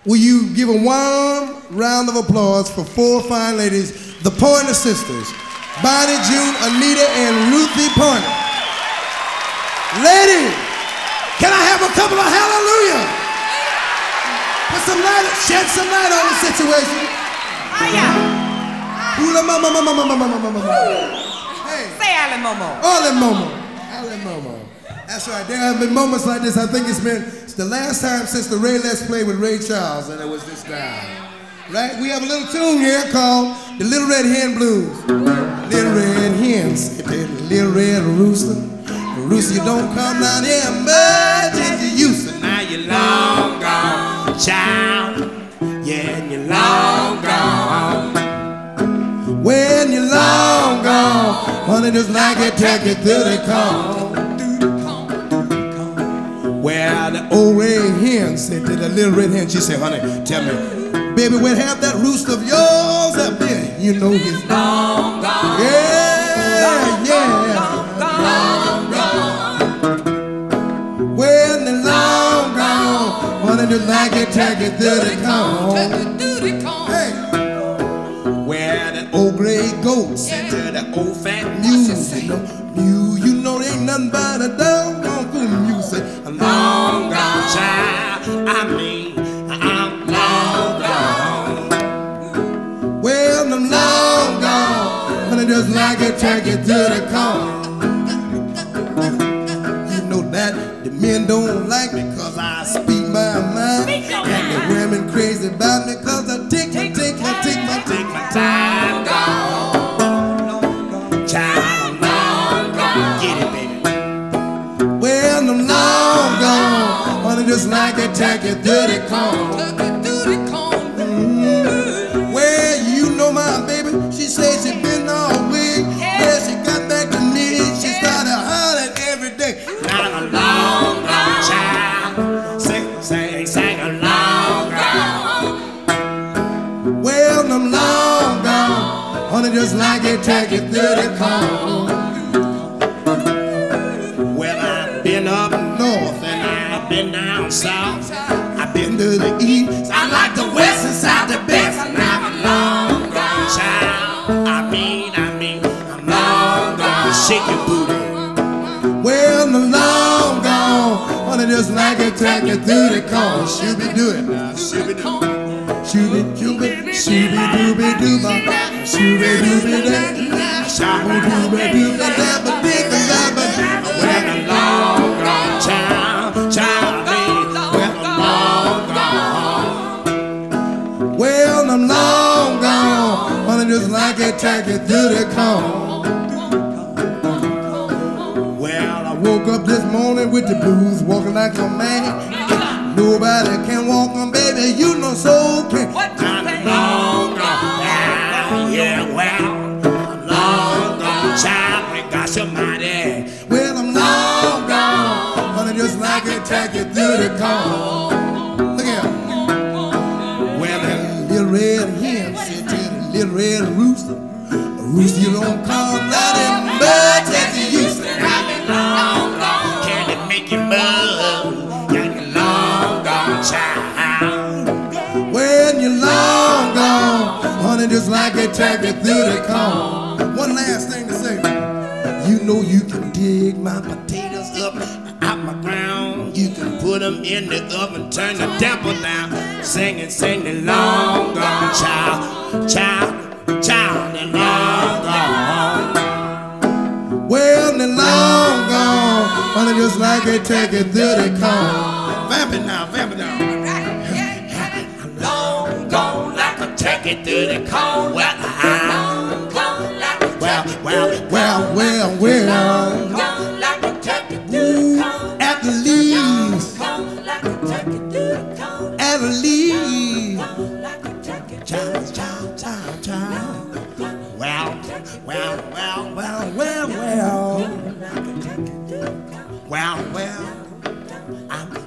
Will you give a warm round of applause for four fine ladies, the Pointer Sisters, Bonnie, June, Anita, and Ruthie Pointer. Ladies, can I have a couple of hallelujah? Put some light, shed some light on the situation. Hula mama, mama, mama, mama, mama, mama. Hey. Say Ale Momo. Ale Momo. Ale Momo. That's right. There have been moments like this. I think it's the last time since the Ray Let's Play with Ray Charles, and it was this time. Right? We have a little tune here called the Little Red Hen Blues. Little red hens, little red rooster. Rooster, you don't come down here much as you used to. Now you're long gone, child. Yeah, and you're long gone. When you're long gone, honey, just like it, take it through the corn. Well, the old red hen said to the little red hen, she said, honey, tell me, baby, where have that rooster of yours up there? You know he's long gone. Yeah, yeah. Long gone. When the long gone, honey, just like it, take it through the corn. Hey. Where the old gray goat said to the old fat mule, you know there ain't nothing but a doggone fool. You say, long gone, child. I mean, I'm long gone. Well, I'm long gone, honey, just like it, take it to the corn. You know that the men don't like me cause I speak my mind, and the women crazy about me cause I take my time. Gone. Child, long gone. Get it, baby. Well, I'm long gone, honey, just like it, take it to the corn. Well, you know my baby, she said she been all week. Well, she got back to me, she started hollering every day. Now I'm long gone, child. Sing a long gone. Well, I'm long gone, honey, just like it, take it through the corn. Well, I've been up north and I've been down south. I've been to the east, I like the west and south the best. And I'm long gone, child. I mean, I'm long gone. Shake your booty. well, I'm long gone, honey, just like it, take it through the corn. Shooby do it now, shooby do. Shooby dooby, shooby dooby dooba, shooby dooby da, shooby dooby dooba dabba digga dabba. Well, I'm long gone, child, well, I'm long gone. Well, I'm long gone, honey, just like it, take it through the corn. Well, I woke up this morning with the blues, walking like a man. Nobody can walk on, baby, you know so can. I'm long gone, yeah, well, I'm long gone, child, I got somebody. Well, I'm long gone, honey, just like it, take it through the corn. Look here. Well, that little red hen said to the little red rooster, rooster, you don't come out in much as you used to. I've been long gone, can it make you move? You're long gone, child. When you're long gone, honey, just like it, take it through the corn. One last thing to say. You know you can dig my potatoes up Out my ground, you can put them in the oven, turn the temper down. Sing it, long gone, child, they're long gone. Well, they're long gone, honey, just like it, take it through the corn. Vamp it now, vamp it now. Long gone, like a take it through the cold weather. Well, at least, child. Well, I'm